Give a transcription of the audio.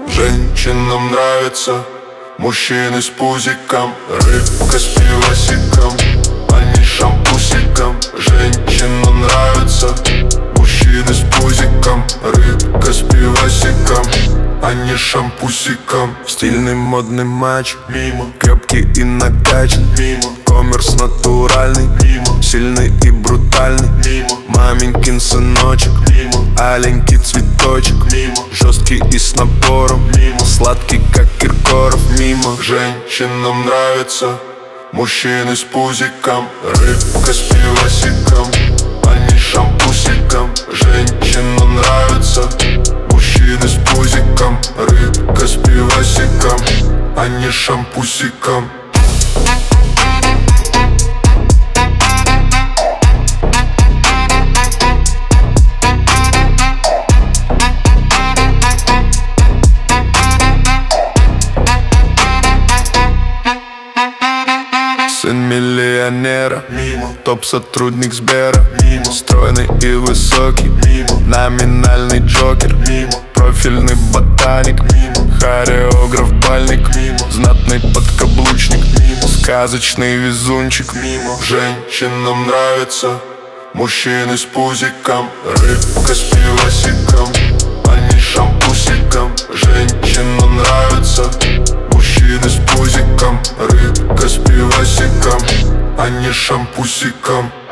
Женщинам нравятся мужчины с пузиком, рыбка с пивасиком, а не шампусиком. Женщинам нравятся мужчины с пузиком, рыбка с пивасиком, а не шампусиком. Стильный модный матч, Мимо, крепкий и накачан, мимо, коммерс натуральный, мимо, сильный и брутальный. мимо, Маменькин сыночек, мимо, аленький цветочек, мимо, жесткий и с напором, мимо, сладкий как Киркоров. Мимо. Женщинам нравятся мужчины с пузиком, рыбка с пивасиком, а не шампусиком. Женщинам нравятся мужчины с пузиком, рыбка с пивасиком, а не шампусиком. Сын миллионера, Мимо, топ-сотрудник Сбера, мимо, стройный и высокий, мимо, номинальный джокер, мимо, профильный ботаник, мимо, хореограф бальник, мимо, знатный подкаблучник, мимо, сказочный везунчик. мимо. Женщинам нравятся мужчины с пузиком, рыбка с пивасиком, а не шампусиком. Женщинам нравятся мужчины с пузиком, рыбка с пивасиком, а не шампусиком.